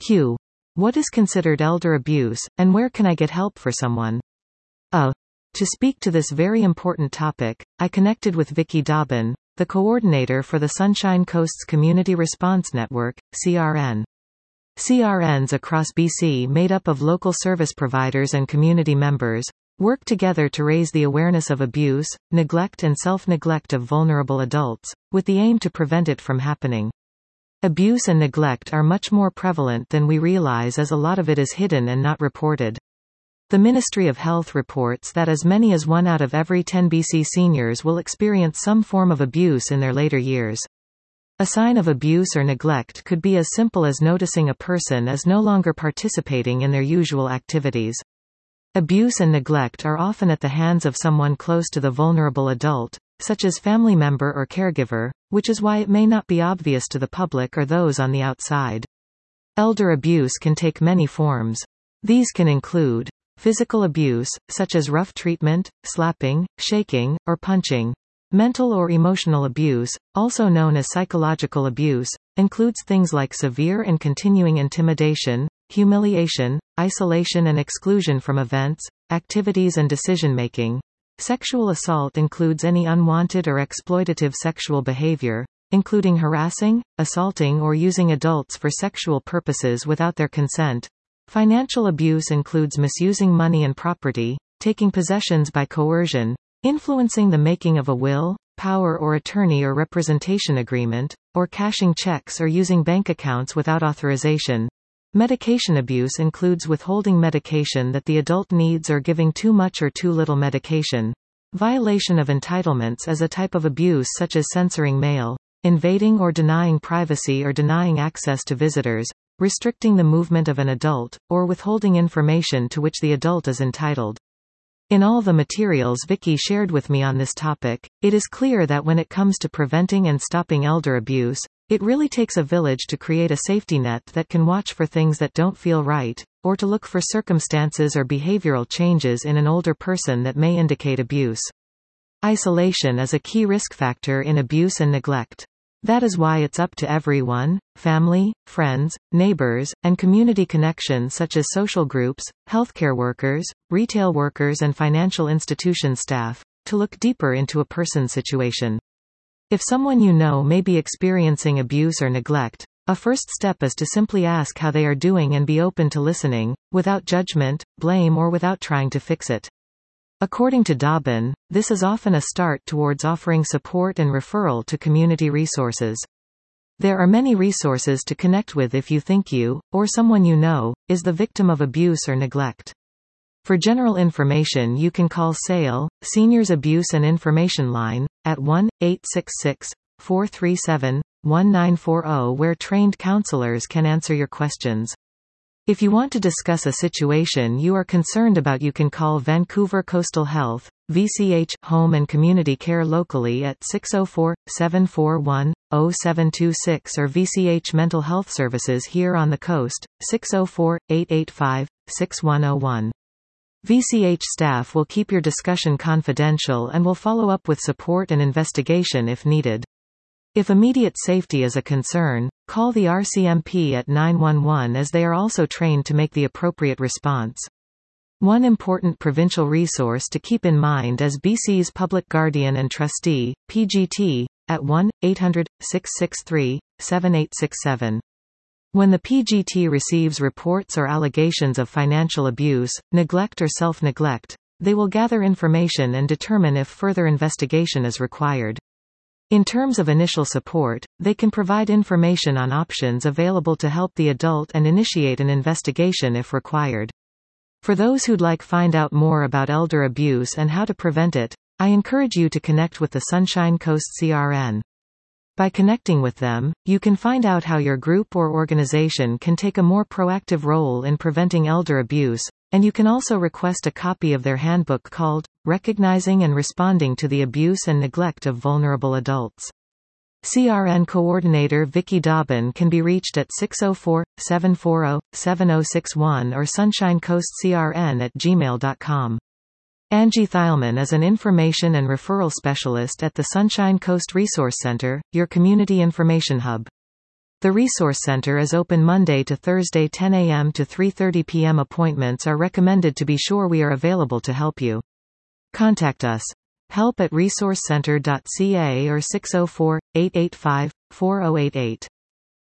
Q. What is considered elder abuse, and where can I get help for someone? To speak to this very important topic, I connected with Vicky Dobbin, the coordinator for the Sunshine Coast's Community Response Network, CRN. CRNs across BC, made up of local service providers and community members, work together to raise the awareness of abuse, neglect and self-neglect of vulnerable adults, with the aim to prevent it from happening. Abuse and neglect are much more prevalent than we realize, as a lot of it is hidden and not reported. The Ministry of Health reports that as many as 1 out of every 10 BC seniors will experience some form of abuse in their later years. A sign of abuse or neglect could be as simple as noticing a person is no longer participating in their usual activities. Abuse and neglect are often at the hands of someone close to the vulnerable adult, such as family member or caregiver, which is why it may not be obvious to the public or those on the outside. Elder abuse can take many forms. These can include physical abuse, such as rough treatment, slapping, shaking, or punching. Mental or emotional abuse, also known as psychological abuse, includes things like severe and continuing intimidation, humiliation, isolation and exclusion from events, activities and decision-making. Sexual assault includes any unwanted or exploitative sexual behavior, including harassing, assaulting or using adults for sexual purposes without their consent. Financial abuse includes misusing money and property, taking possessions by coercion, influencing the making of a will, power or attorney or representation agreement, or cashing checks or using bank accounts without authorization. Medication abuse includes withholding medication that the adult needs or giving too much or too little medication. Violation of entitlements is a type of abuse, such as censoring mail, invading or denying privacy or denying access to visitors, restricting the movement of an adult, or withholding information to which the adult is entitled. In all the materials Vicky shared with me on this topic, it is clear that when it comes to preventing and stopping elder abuse, it really takes a village to create a safety net that can watch for things that don't feel right, or to look for circumstances or behavioral changes in an older person that may indicate abuse. Isolation is a key risk factor in abuse and neglect. That is why it's up to everyone, family, friends, neighbors, and community connections such as social groups, healthcare workers, retail workers and financial institution staff, to look deeper into a person's situation. If someone you know may be experiencing abuse or neglect, a first step is to simply ask how they are doing and be open to listening, without judgment, blame or without trying to fix it. According to Dobbin, this is often a start towards offering support and referral to community resources. There are many resources to connect with if you think you, or someone you know, is the victim of abuse or neglect. For general information you can call SAIL, Seniors Abuse and Information Line, at 1-866-437-1940, where trained counselors can answer your questions. If you want to discuss a situation you are concerned about, you can call Vancouver Coastal Health, VCH, Home and Community Care locally at 604-741-0726 or VCH Mental Health Services here on the coast, 604-885-6101. VCH staff will keep your discussion confidential and will follow up with support and investigation if needed. If immediate safety is a concern, call the RCMP at 911 as they are also trained to make the appropriate response. One important provincial resource to keep in mind is BC's Public Guardian and Trustee, PGT, at 1-800-663-7867. When the PGT receives reports or allegations of financial abuse, neglect or self-neglect, they will gather information and determine if further investigation is required. In terms of initial support, they can provide information on options available to help the adult and initiate an investigation if required. For those who'd like find out more about elder abuse and how to prevent it, I encourage you to connect with the Sunshine Coast CRN. By connecting with them, you can find out how your group or organization can take a more proactive role in preventing elder abuse, and you can also request a copy of their handbook called Recognizing and Responding to the Abuse and Neglect of Vulnerable Adults. CRN Coordinator Vicky Dobbin can be reached at 604-740-7061 or sunshinecoastcrn@gmail.com. Angie Thielman is an information and referral specialist at the Sunshine Coast Resource Center, your community information hub. The Resource Center is open Monday to Thursday 10 a.m. to 3:30 p.m. Appointments are recommended to be sure we are available to help you. Contact us. Help@resourcecenter.ca or 604-885-4088.